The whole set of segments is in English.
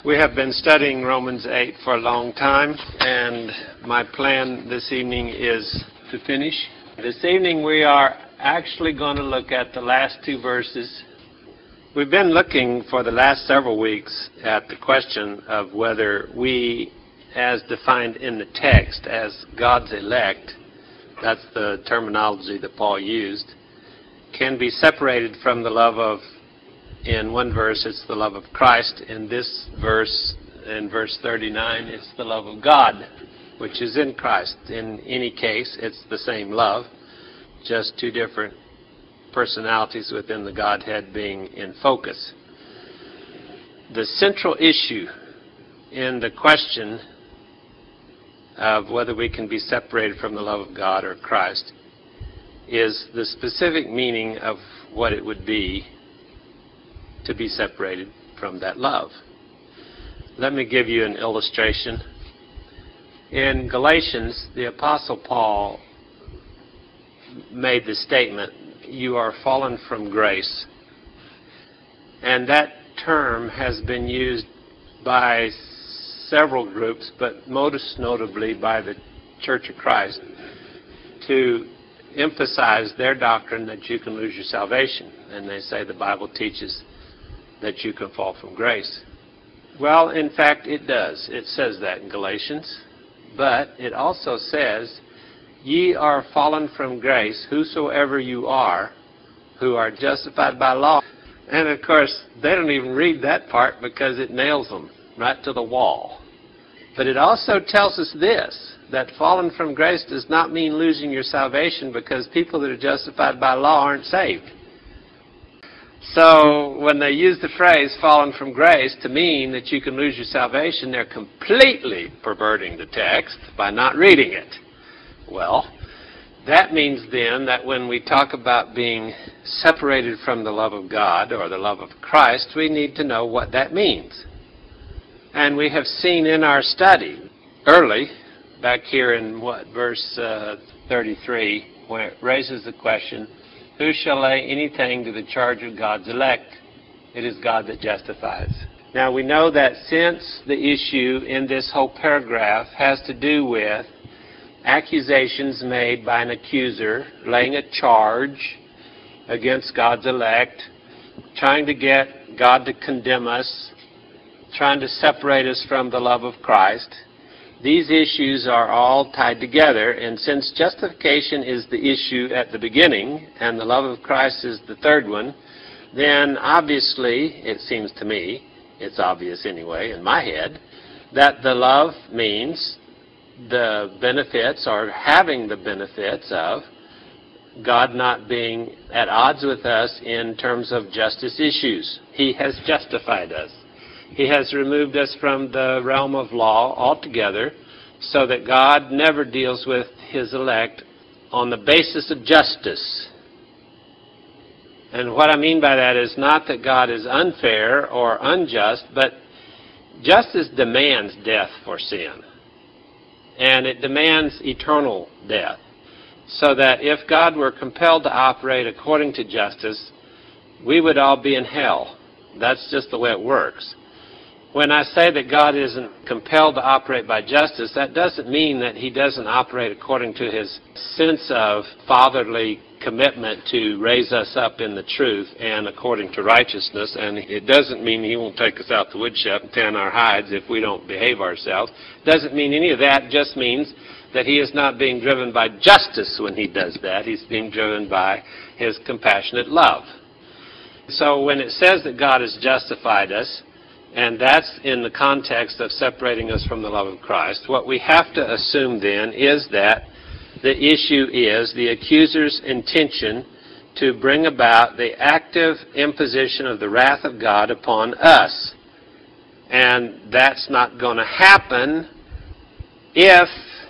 We have been studying Romans 8 for a long time, and my plan this evening is to finish. This evening we are actually going to look at the last two verses. We've been looking for the last several weeks at the question of whether we, as defined in the text as God's elect, that's the terminology that Paul used, can be separated from the love of, in one verse it's the love of Christ, in this verse, in verse 39, it's the love of God, which is in Christ. In any case, it's the same love, just two different personalities within the Godhead being in focus. The central issue in the question of whether we can be separated from the love of God or Christ is the specific meaning of what it would be to be separated from that love. Let me give you an illustration. In Galatians, the Apostle Paul made the statement, "You are fallen from grace." And that term has been used by several groups, but most notably by the Church of Christ, to emphasize their doctrine that you can lose your salvation. And they say the Bible teaches that you can fall from grace. Well, in fact, it does. It says that in Galatians. But it also says, "Ye are fallen from grace, whosoever you are, who are justified by law." And, of course, they don't even read that part because it nails them right to the wall. But it also tells us this, that fallen from grace does not mean losing your salvation, because people that are justified by law aren't saved. So when they use the phrase fallen from grace to mean that you can lose your salvation, they're completely perverting the text by not reading it. Well, that means then that when we talk about being separated from the love of God or the love of Christ, we need to know what that means. And we have seen in our study early, back here in verse 33, where it raises the question, who shall lay anything to the charge of God's elect? It is God that justifies. Now we know that since the issue in this whole paragraph has to do with accusations made by an accuser, laying a charge against God's elect, trying to get God to condemn us, trying to separate us from the love of Christ, these issues are all tied together, and since justification is the issue at the beginning, and the love of Christ is the third one, then obviously, it seems to me, it's obvious anyway in my head, that the love means the benefits, or having the benefits of God not being at odds with us in terms of justice issues. He has justified us. He has removed us from the realm of law altogether, so that God never deals with His elect on the basis of justice. And what I mean by that is not that God is unfair or unjust, but justice demands death for sin. And it demands eternal death. So that if God were compelled to operate according to justice, we would all be in hell. That's just the way it works. When I say that God isn't compelled to operate by justice, that doesn't mean that He doesn't operate according to His sense of fatherly commitment to raise us up in the truth and according to righteousness. And it doesn't mean He won't take us out the woodshed and tan our hides if we don't behave ourselves. It doesn't mean any of that. It just means that He is not being driven by justice when He does that. He's being driven by His compassionate love. So when it says that God has justified us, and that's in the context of separating us from the love of Christ, what we have to assume then is that the issue is the accuser's intention to bring about the active imposition of the wrath of God upon us. And that's not going to happen if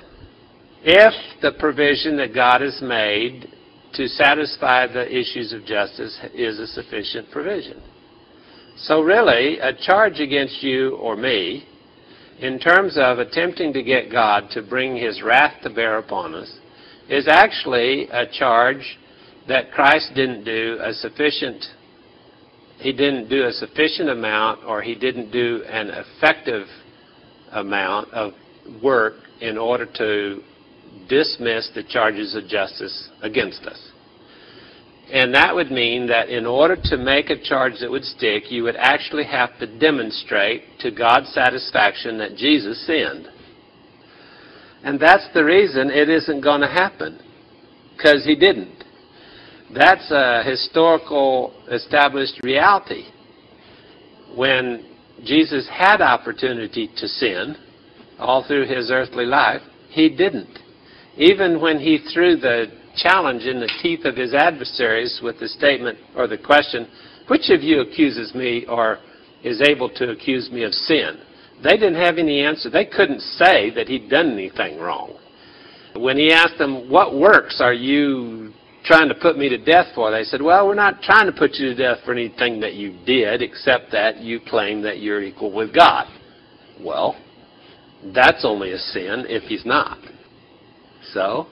the provision that God has made to satisfy the issues of justice is a sufficient provision. So really, a charge against you or me, in terms of attempting to get God to bring His wrath to bear upon us, is actually a charge that Christ didn't do a sufficient he didn't do a sufficient amount, or he didn't do an effective amount of work in order to dismiss the charges of justice against us. And that would mean that in order to make a charge that would stick, you would actually have to demonstrate to God's satisfaction that Jesus sinned. And that's the reason it isn't going to happen, because he didn't. That's a historical established reality. When Jesus had opportunity to sin all through his earthly life, he didn't. Even when he threw the challenge in the teeth of his adversaries with the statement or the question, which of you accuses me or is able to accuse me of sin? They didn't have any answer. They couldn't say that he'd done anything wrong. When he asked them, what works are you trying to put me to death for? They said, well, we're not trying to put you to death for anything that you did, except that you claim that you're equal with God. Well, that's only a sin if he's not. So,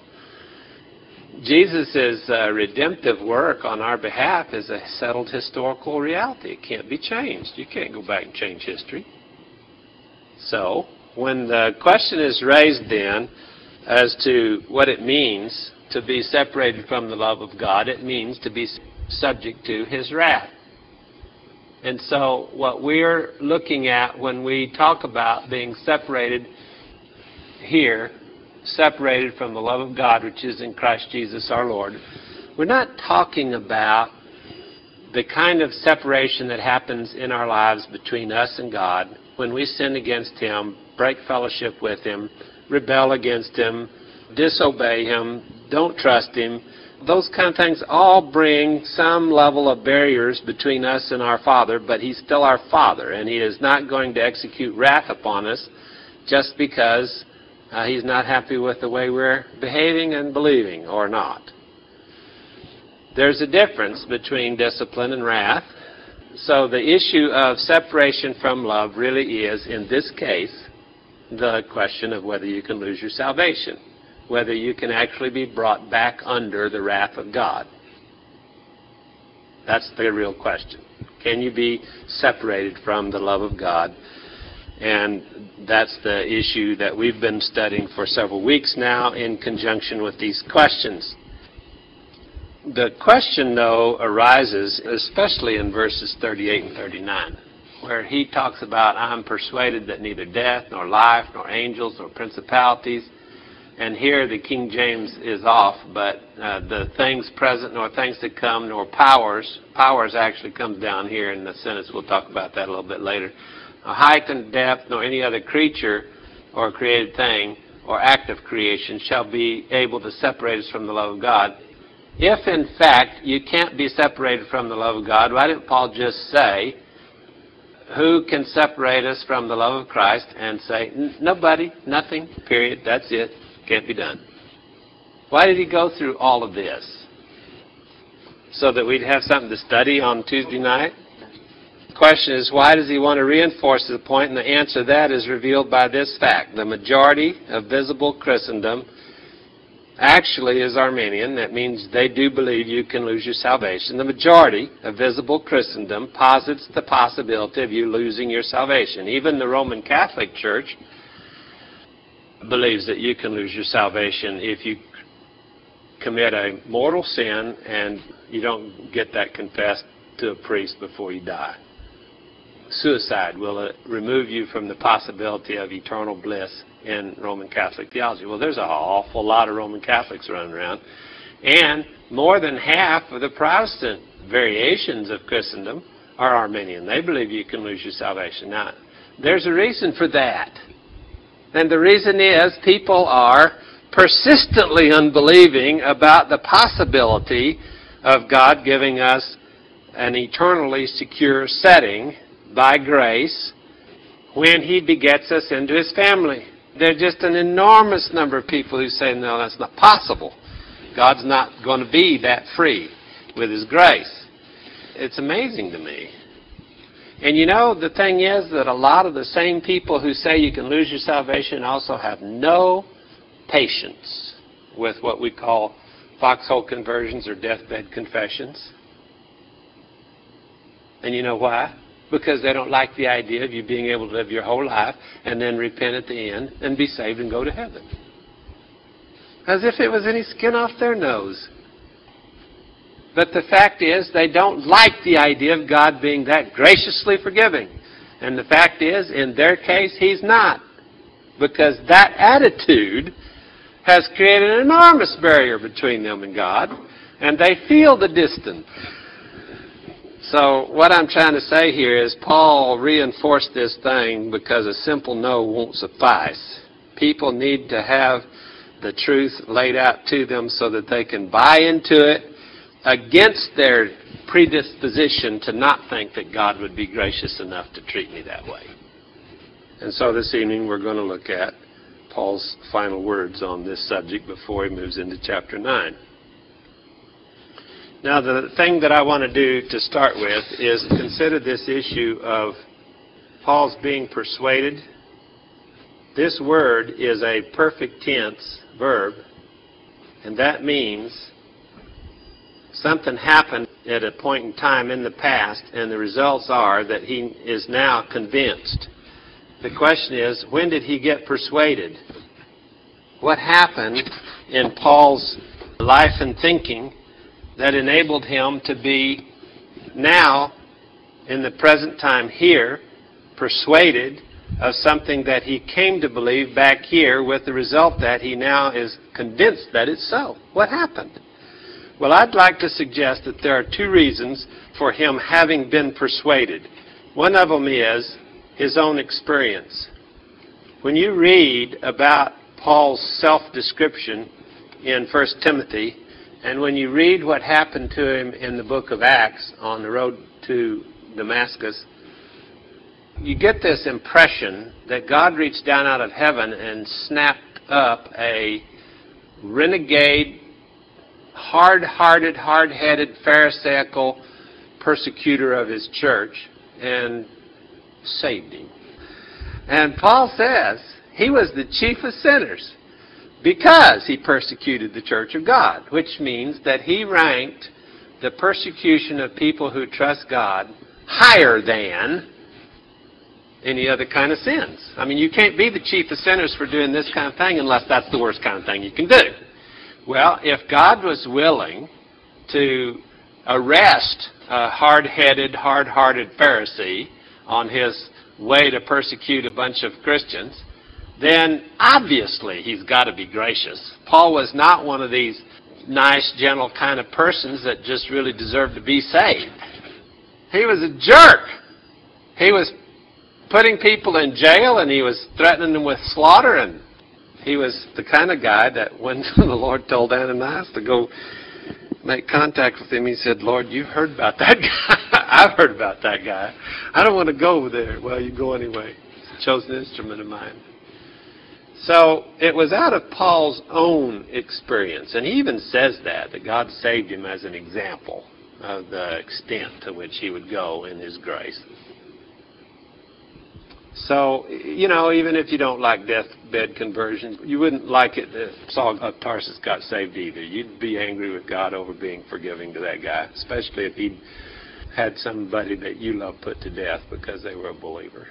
Jesus' redemptive work on our behalf is a settled historical reality. It can't be changed. You can't go back and change history. So, when the question is raised then as to what it means to be separated from the love of God, it means to be subject to his wrath. And so what we're looking at when we talk about being separated here, separated from the love of God, which is in Christ Jesus our Lord, we're not talking about the kind of separation that happens in our lives between us and God when we sin against him, break fellowship with him, rebel against him, disobey him, don't trust him. Those kind of things all bring some level of barriers between us and our Father, but he's still our Father, and he is not going to execute wrath upon us just because he's not happy with the way we're behaving and believing or not. There's a difference between discipline and wrath. So the issue of separation from love really is, in this case, the question of whether you can lose your salvation, whether you can actually be brought back under the wrath of God. That's the real question. Can you be separated from the love of God? And that's the issue that we've been studying for several weeks now in conjunction with these questions. The question, though, arises especially in verses 38 and 39, where he talks about, I'm persuaded that neither death, nor life, nor angels, nor principalities. And here the King James is off, but the things present, nor things to come, nor powers. Powers actually comes down here in the sentence. We'll talk about that a little bit later. Nor height and depth, nor any other creature or created thing or act of creation shall be able to separate us from the love of God. If, in fact, you can't be separated from the love of God, why didn't Paul just say, who can separate us from the love of Christ, and say, nobody, nothing, period, that's it, can't be done? Why did he go through all of this? So that we'd have something to study on Tuesday night? The question is, why does he want to reinforce the point? And the answer to that is revealed by this fact. The majority of visible Christendom actually is Arminian. That means they do believe you can lose your salvation. The majority of visible Christendom posits the possibility of you losing your salvation. Even the Roman Catholic Church believes that you can lose your salvation if you commit a mortal sin and you don't get that confessed to a priest before you die. Suicide will remove you from the possibility of eternal bliss in Roman Catholic theology. Well, there's an awful lot of Roman Catholics running around. And more than half of the Protestant variations of Christendom are Arminian. They believe you can lose your salvation. Now, there's a reason for that. And the reason is people are persistently unbelieving about the possibility of God giving us an eternally secure setting by grace when he begets us into his family. There's just an enormous number of people who say, no, that's not possible. God's not going to be that free with his grace. It's amazing to me. And you know, the thing is that a lot of the same people who say you can lose your salvation also have no patience with what we call foxhole conversions or deathbed confessions. And you know why? Because they don't like the idea of you being able to live your whole life and then repent at the end and be saved and go to heaven. As if it was any skin off their nose. But the fact is, they don't like the idea of God being that graciously forgiving. And the fact is, in their case, He's not. Because that attitude has created an enormous barrier between them and God, and they feel the distance. So what I'm trying to say here is Paul reinforced this thing because a simple no won't suffice. People need to have the truth laid out to them so that they can buy into it against their predisposition to not think that God would be gracious enough to treat me that way. And so this evening we're going to look at Paul's final words on this subject before he moves into chapter 9. Now, the thing that I want to do to start with is consider this issue of Paul's being persuaded. This word is a perfect tense verb, and that means something happened at a point in time in the past, and the results are that he is now convinced. The question is, when did he get persuaded? What happened in Paul's life and thinking that enabled him to be now, in the present time here, persuaded of something that he came to believe back here, with the result that he now is convinced that it's so? What happened? Well, I'd like to suggest that there are two reasons for him having been persuaded. One of them is his own experience. When you read about Paul's self-description in 1 Timothy, and when you read what happened to him in the book of Acts on the road to Damascus, you get this impression that God reached down out of heaven and snapped up a renegade, hard-hearted, hard-headed, pharisaical persecutor of his church and saved him. And Paul says he was the chief of sinners because he persecuted the church of God, which means that he ranked the persecution of people who trust God higher than any other kind of sins. I mean, you can't be the chief of sinners for doing this kind of thing unless that's the worst kind of thing you can do. Well, if God was willing to arrest a hard-headed, hard-hearted Pharisee on his way to persecute a bunch of Christians, then obviously he's got to be gracious. Paul was not one of these nice, gentle kind of persons that just really deserved to be saved. He was a jerk. He was putting people in jail, and he was threatening them with slaughter, and he was the kind of guy that when the Lord told Ananias to go make contact with him, he said, Lord, you've heard about that guy. I've heard about that guy. I don't want to go over there. Well, you go anyway. He's a chosen instrument of mine. So it was out of Paul's own experience, and he even says that God saved him as an example of the extent to which he would go in his grace. So, even if you don't like deathbed conversions, you wouldn't like it if Saul of Tarsus got saved either. You'd be angry with God over being forgiving to that guy, especially if he'd had somebody that you love put to death because they were a believer.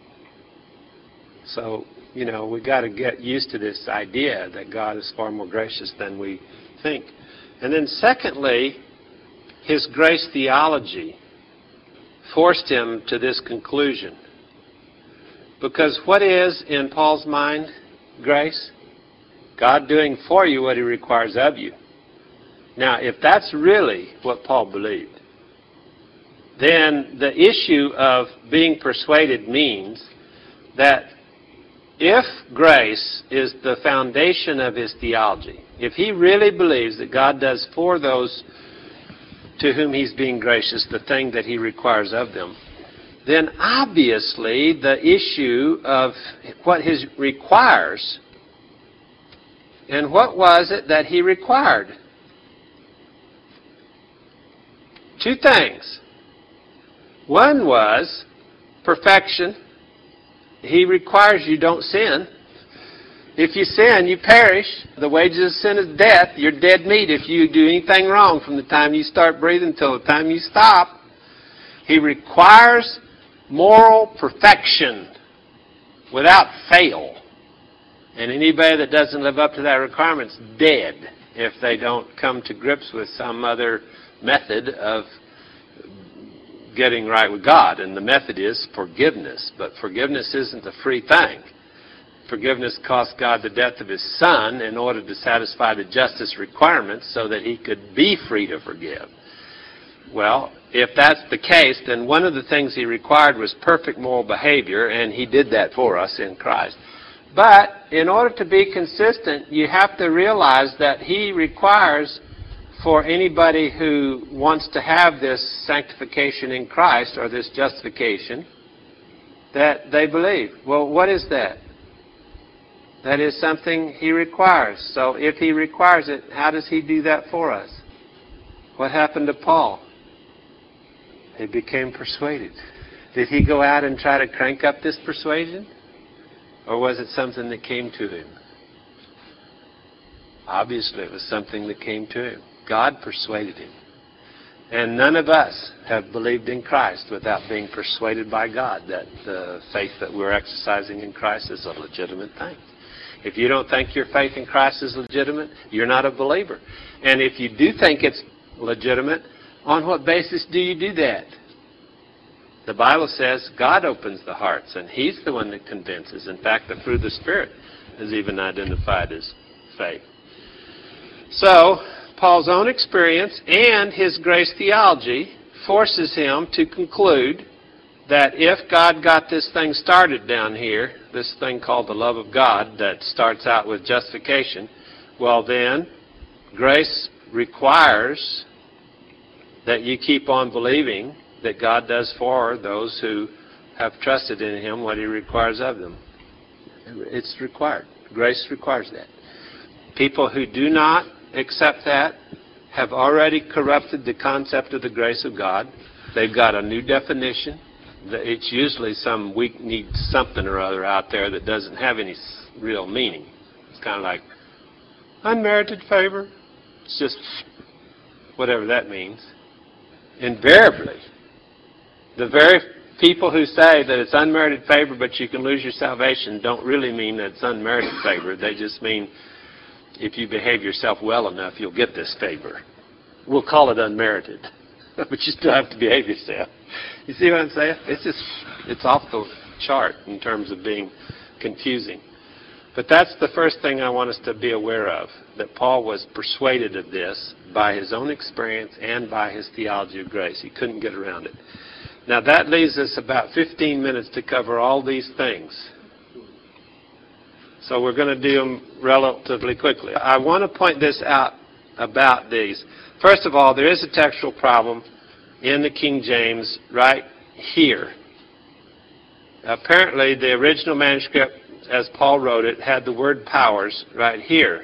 So, we got to get used to this idea that God is far more gracious than we think. And then secondly, his grace theology forced him to this conclusion. Because what is, in Paul's mind, grace? God doing for you what he requires of you. Now, if that's really what Paul believed, then the issue of being persuaded means that if grace is the foundation of his theology, if he really believes that God does for those to whom he's being gracious the thing that he requires of them, then obviously the issue of what he requires, and what was it that he required? Two things. One was perfection. He requires you don't sin. If you sin, you perish. The wages of sin is death. You're dead meat if you do anything wrong from the time you start breathing till the time you stop. He requires moral perfection without fail. And anybody that doesn't live up to that requirement is dead if they don't come to grips with some other method of getting right with God. And the method is forgiveness. But forgiveness isn't a free thing. Forgiveness cost God the death of His Son in order to satisfy the justice requirements so that He could be free to forgive. Well, if that's the case, then one of the things He required was perfect moral behavior, and He did that for us in Christ. But in order to be consistent, you have to realize that He requires for anybody who wants to have this sanctification in Christ, or this justification, that they believe. Well, what is that? That is something He requires. So if He requires it, how does He do that for us? What happened to Paul? He became persuaded. Did he go out and try to crank up this persuasion? Or was it something that came to him? Obviously, it was something that came to him. God persuaded him. And none of us have believed in Christ without being persuaded by God that the faith that we're exercising in Christ is a legitimate thing. If you don't think your faith in Christ is legitimate, you're not a believer. And if you do think it's legitimate, on what basis do you do that? The Bible says God opens the hearts, and He's the one that convinces. In fact, the fruit of the Spirit is even identified as faith. So, Paul's own experience and his grace theology forces him to conclude that if God got this thing started down here, this thing called the love of God that starts out with justification, well then, grace requires that you keep on believing that God does for those who have trusted in Him what He requires of them. It's required. Grace requires that. People who do not accept that have already corrupted the concept of the grace of God. They've got a new definition. It's usually some weak-kneed something or other out there that doesn't have any real meaning. It's kind of like unmerited favor. It's just whatever that means. Invariably, the very people who say that it's unmerited favor but you can lose your salvation don't really mean that it's unmerited favor. They just mean if you behave yourself well enough, you'll get this favor. We'll call it unmerited. But you still have to behave yourself. You see what I'm saying? It's off the chart in terms of being confusing. But that's the first thing I want us to be aware of, that Paul was persuaded of this by his own experience and by his theology of grace. He couldn't get around it. Now that leaves us about 15 minutes to cover all these things. So we're going to do them relatively quickly. I want to point this out about these. First of all, there is a textual problem in the King James right here. Apparently, the original manuscript, as Paul wrote it, had the word powers right here.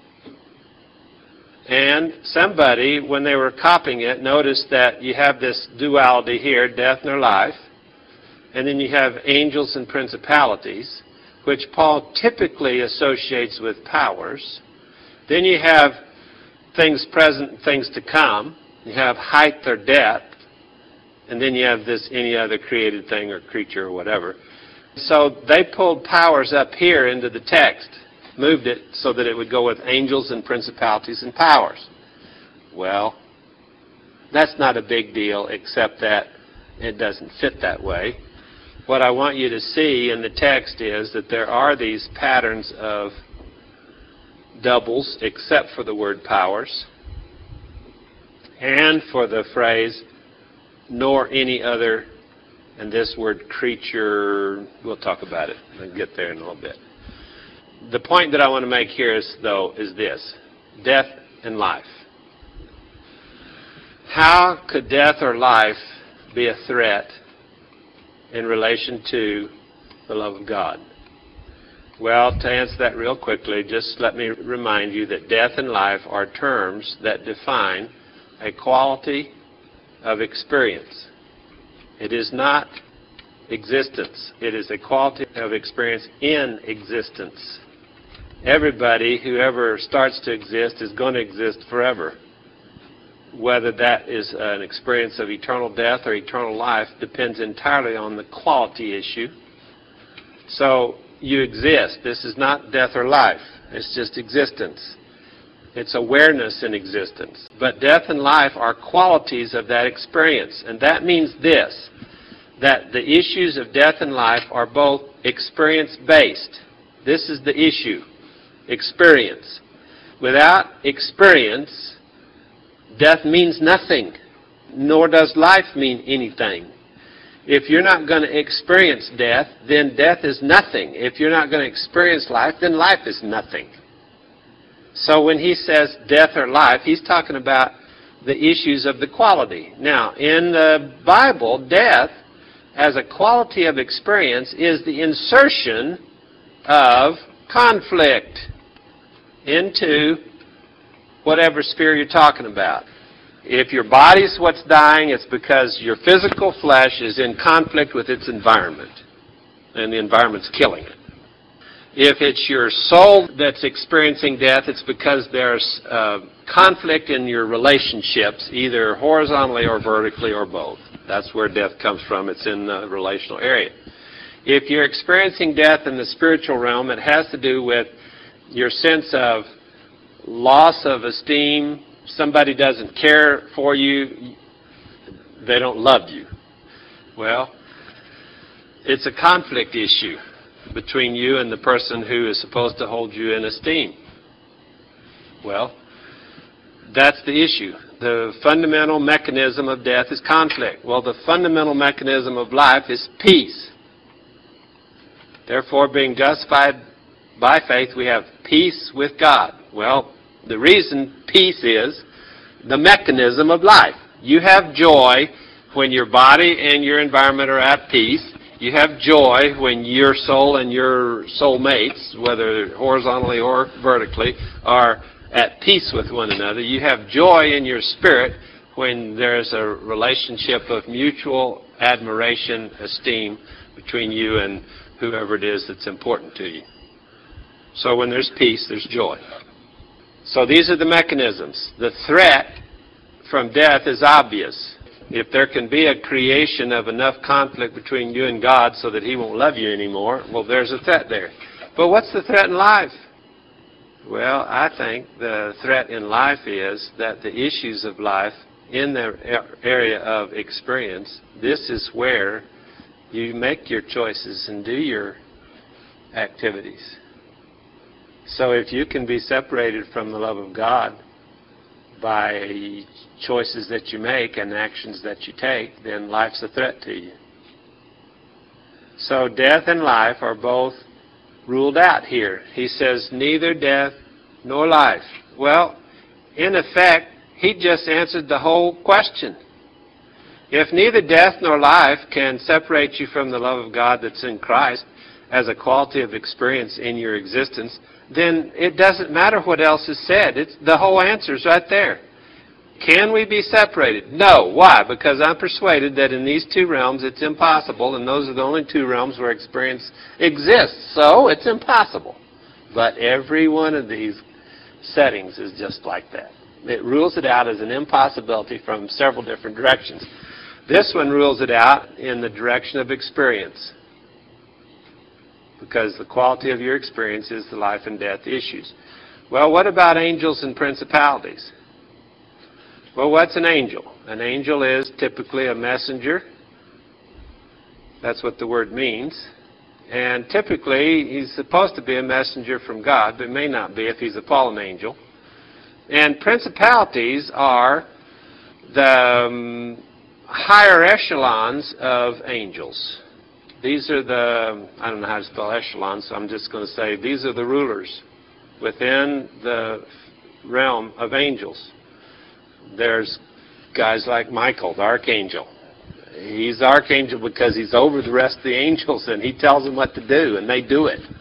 And somebody, when they were copying it, noticed that you have this duality here, death nor life, and then you have angels and principalities, which Paul typically associates with powers. Then you have things present and things to come. You have height or depth. And then you have this any other created thing or creature or whatever. So they pulled powers up here into the text, moved it so that it would go with angels and principalities and powers. Well, that's not a big deal except that it doesn't fit that way. What I want you to see in the text is that there are these patterns of doubles except for the word powers and for the phrase nor any other, and this word creature, we'll talk about it. I'll get there in a little bit. The point that I want to make here is this: death and life. How could death or life be a threat in relation to the love of God? Well, to answer that real quickly, just let me remind you that death and life are terms that define a quality of experience. It is not existence. It is a quality of experience in existence. Everybody who ever starts to exist is going to exist forever. whether that is an experience of eternal death or eternal life depends entirely on the quality issue. So you exist. This is not death or life. It's just existence. It's awareness in existence. But death and life are qualities of that experience. And that means this, that the issues of death and life are both experience-based. This is the issue, experience. Without experience, death means nothing, nor does life mean anything. If you're not going to experience death, then death is nothing. If you're not going to experience life, then life is nothing. So when he says death or life, he's talking about the issues of the quality. Now, in the Bible, death as a quality of experience is the insertion of conflict into whatever sphere you're talking about. If your body's what's dying, it's because your physical flesh is in conflict with its environment, and the environment's killing it. If it's your soul that's experiencing death, it's because there's conflict in your relationships, either horizontally or vertically or both. That's where death comes from. It's in the relational area. If you're experiencing death in the spiritual realm, it has to do with your sense of loss of esteem. Somebody doesn't care for you. They don't love you. Well, it's a conflict issue between you and the person who is supposed to hold you in esteem. Well, that's the issue. The fundamental mechanism of death is conflict. Well, the fundamental mechanism of life is peace. Therefore, being justified by faith, we have peace with God. Well, the reason peace is the mechanism of life. You have joy when your body and your environment are at peace. You have joy when your soul and your soul mates, whether horizontally or vertically, are at peace with one another. You have joy in your spirit when there's a relationship of mutual admiration, esteem between you and whoever it is that's important to you. So when there's peace, there's joy. So these are the mechanisms. The threat from death is obvious. If there can be a creation of enough conflict between you and God so that He won't love you anymore, well, there's a threat there. But what's the threat in life? Well, I think the threat in life is that the issues of life in the area of experience, this is where you make your choices and do your activities. So if you can be separated from the love of God by choices that you make and actions that you take, then life's a threat to you. So death and life are both ruled out here. He says neither death nor life. Well, in effect, he just answered the whole question. If neither death nor life can separate you from the love of God that's in Christ as a quality of experience in your existence, then it doesn't matter what else is said. The whole answer is right there. Can we be separated? No. Why? Because I'm persuaded that in these two realms it's impossible, and those are the only two realms where experience exists. So it's impossible. But every one of these settings is just like that. It rules it out as an impossibility from several different directions. This one rules it out in the direction of experience, because the quality of your experience is the life and death issues. Well, what about angels and principalities? Well, what's an angel? An angel is typically a messenger. That's what the word means. And typically, he's supposed to be a messenger from God, but may not be if he's a fallen angel. And principalities are the higher echelons of angels. These are the, I don't know how to spell echelon, so I'm just going to say these are the rulers within the realm of angels. There's guys like Michael, the archangel. He's the archangel because he's over the rest of the angels, and he tells them what to do, and they do it.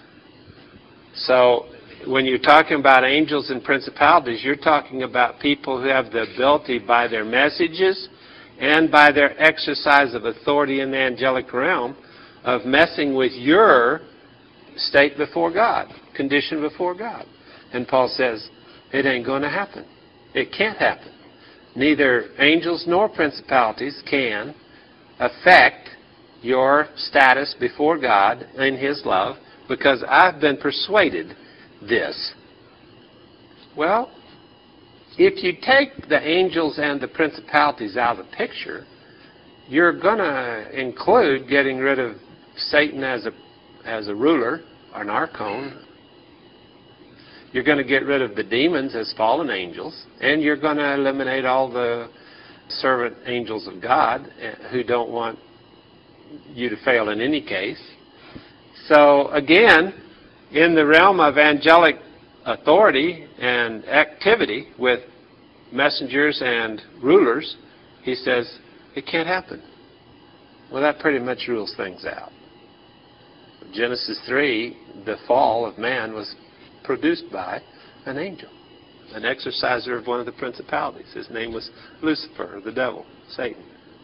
So when you're talking about angels and principalities, you're talking about people who have the ability by their messages and by their exercise of authority in the angelic realm of messing with your state before God, condition before God. And Paul says, it ain't going to happen. It can't happen. neither angels nor principalities can affect your status before God in His love, because I've been persuaded this. Well, if you take the angels and the principalities out of the picture, you're going to include getting rid of Satan as a ruler, an archon. You're going to get rid of the demons as fallen angels, and you're going to eliminate all the servant angels of God who don't want you to fail in any case. So again, in the realm of angelic authority and activity with messengers and rulers, he says, it can't happen. Well, that pretty much rules things out. Genesis 3, the fall of man was produced by an angel, an exerciser of one of the principalities. His name was Lucifer, the devil, Satan.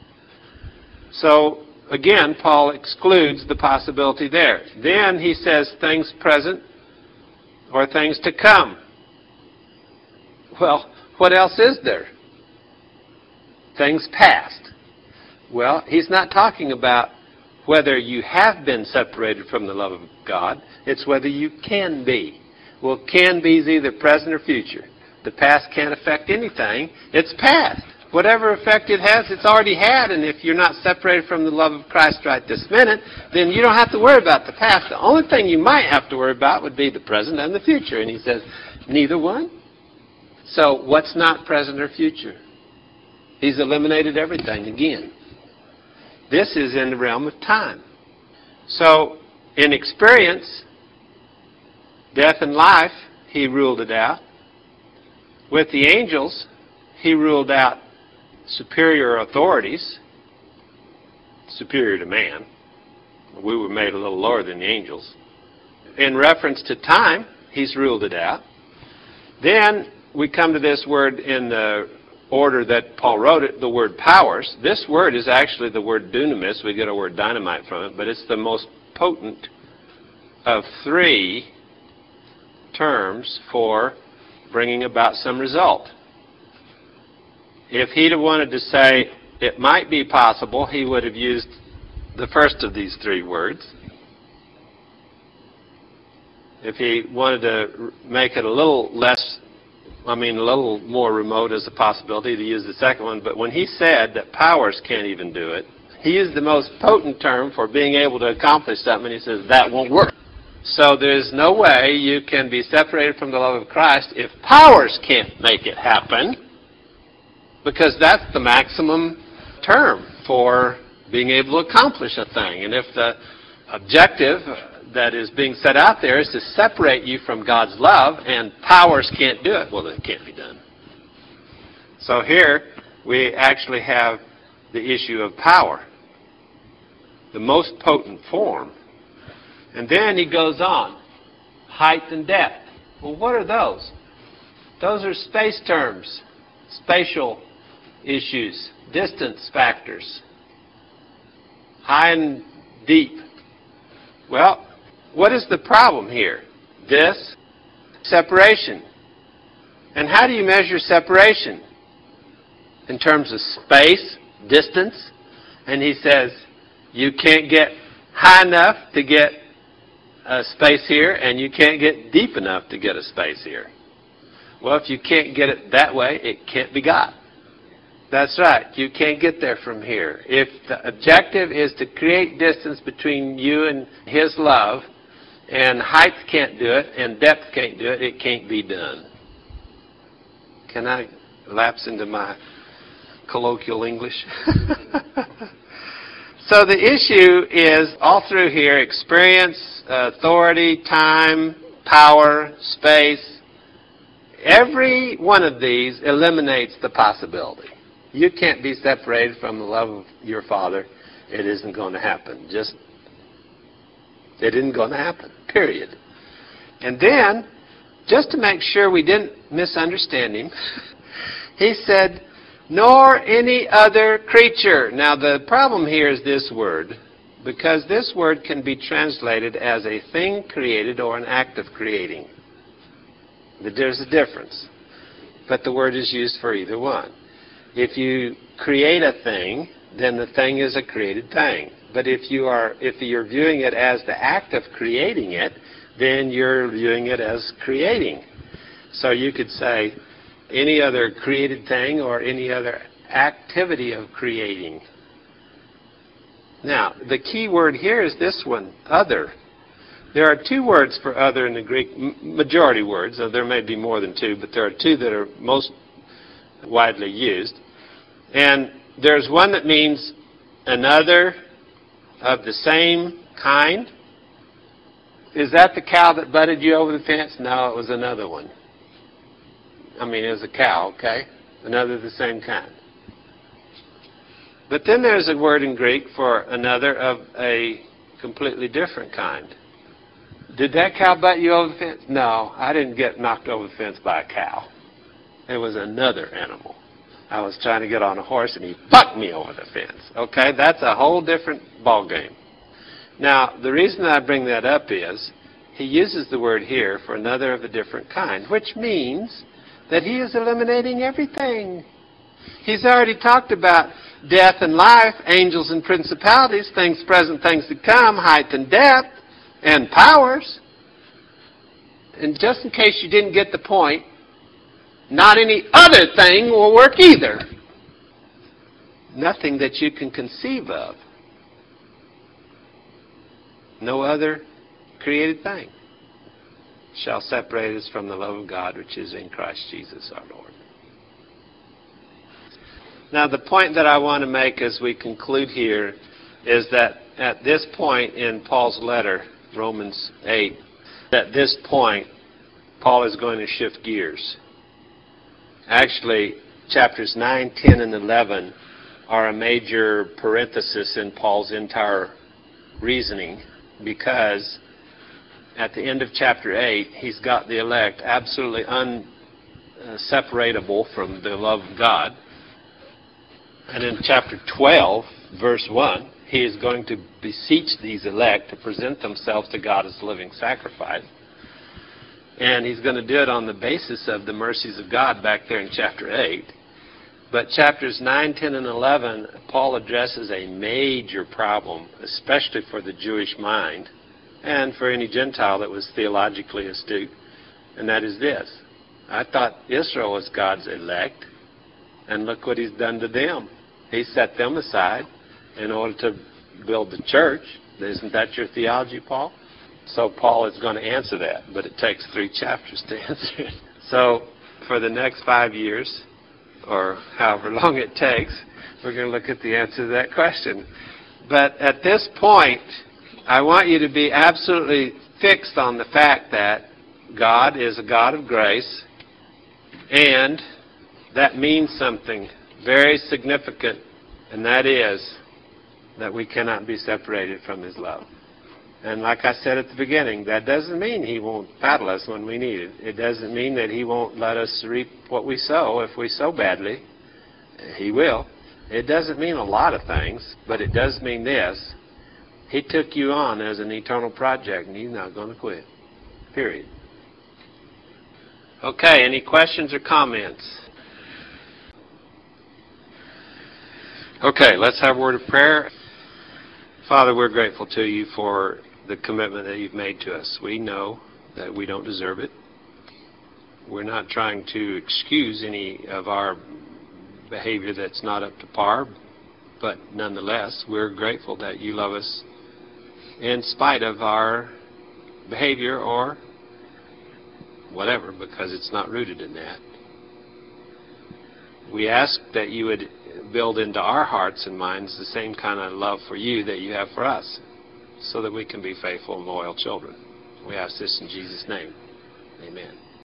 So, again, Paul excludes the possibility there. Then he says things present or things to come. Well, what else is there? Things past. Well, he's not talking about whether you have been separated from the love of God. It's whether you can be. Well, can be is either present or future. The past can't affect anything. It's past. Whatever effect it has, it's already had. And if you're not separated from the love of Christ right this minute, then you don't have to worry about the past. The only thing you might have to worry about would be the present and the future. And he says, neither one. So what's not present or future? He's eliminated everything again. This is in the realm of time. So in experience, death and life, he ruled it out. With the angels, he ruled out superior authorities, superior to man. We were made a little lower than the angels. In reference to time, he's ruled it out. Then we come to this word in the order that Paul wrote it, the word powers. This word is actually the word dunamis. We get our word dynamite from it, but it's the most potent of three terms for bringing about some result. If he'd have wanted to say it might be possible, he would have used the first of these three words. If he wanted to make it a little more remote as a possibility, to use the second one. But when he said that powers can't even do it, he used the most potent term for being able to accomplish something, and he says that won't work. So there's no way you can be separated from the love of Christ if powers can't make it happen, because that's the maximum term for being able to accomplish a thing. And if the objective that is being set out there is to separate you from God's love, and powers can't do it, well, then it can't be done. So here we actually have the issue of power, the most potent form. And then he goes on, height and depth. Well, what are those? Those are space terms, spatial issues, distance factors, high and deep. Well, what is the problem here? This separation. And how do you measure separation? In terms of space, distance. And he says, you can't get high enough to get a space here, and you can't get deep enough to get a space here. Well, if you can't get it that way, it can't be got. That's right. You can't get there from here. If the objective is to create distance between you and His love, and height can't do it, and depth can't do it, it can't be done. Can I lapse into my colloquial English? So the issue is, all through here, experience, authority, time, power, space. Every one of these eliminates the possibility. You can't be separated from the love of your Father. It isn't going to happen. It isn't going to happen, period. And then, just to make sure we didn't misunderstand him, he said, nor any other creature. Now, the problem here is this word, because this word can be translated as a thing created or an act of creating. There's a difference, but the word is used for either one. If you create a thing, then the thing is a created thing. But if you're viewing it as the act of creating it, then you're viewing it as creating. So you could say any other created thing or any other activity of creating. Now, the key word here is this one, other. There are two words for other in the Greek, majority words. There may be more than two, but there are two that are most widely used. And there's one that means another of the same kind. Is that the cow that butted you over the fence? No, it was another one. I mean, it was a cow, okay? Another of the same kind. But then there's a word in Greek for another of a completely different kind. Did that cow butt you over the fence? No, I didn't get knocked over the fence by a cow. It was another animal. I was trying to get on a horse and he bucked me over the fence. Okay, that's a whole different ball game. Now, the reason I bring that up is he uses the word here for another of a different kind, which means that he is eliminating everything. He's already talked about death and life, angels and principalities, things present, things to come, height and depth, and powers. And just in case you didn't get the point, not any other thing will work either. Nothing that you can conceive of. No other created thing shall separate us from the love of God which is in Christ Jesus our Lord. Now, the point that I want to make as we conclude here is that at this point in Paul's letter, Romans 8, at this point, Paul is going to shift gears. Actually, chapters 9, 10, and 11 are a major parenthesis in Paul's entire reasoning, because at the end of chapter 8, he's got the elect absolutely unseparatable from the love of God. And in chapter 12, verse 1, he is going to beseech these elect to present themselves to God as a living sacrifice. And he's going to do it on the basis of the mercies of God back there in chapter 8. But chapters 9, 10, and 11, Paul addresses a major problem, especially for the Jewish mind and for any Gentile that was theologically astute. And that is this. I thought Israel was God's elect, and look what he's done to them. He set them aside in order to build the church. Isn't that your theology, Paul? So Paul is going to answer that, but it takes 3 chapters to answer it. So for the next 5 years, or however long it takes, we're going to look at the answer to that question. But at this point, I want you to be absolutely fixed on the fact that God is a God of grace, and that means something very significant, and that is that we cannot be separated from His love. And like I said at the beginning, that doesn't mean He won't battle us when we need it. It doesn't mean that He won't let us reap what we sow. If we sow badly, He will. It doesn't mean a lot of things, but it does mean this. He took you on as an eternal project, and He's not going to quit. Period. Okay, any questions or comments? Okay, let's have a word of prayer. Father, we're grateful to you for the commitment that you've made to us. We know that we don't deserve it. We're not trying to excuse any of our behavior that's not up to par, but nonetheless, we're grateful that you love us in spite of our behavior or whatever, because it's not rooted in that. We ask that you would build into our hearts and minds the same kind of love for you that you have for us, so that we can be faithful and loyal children. We ask this in Jesus' name. Amen.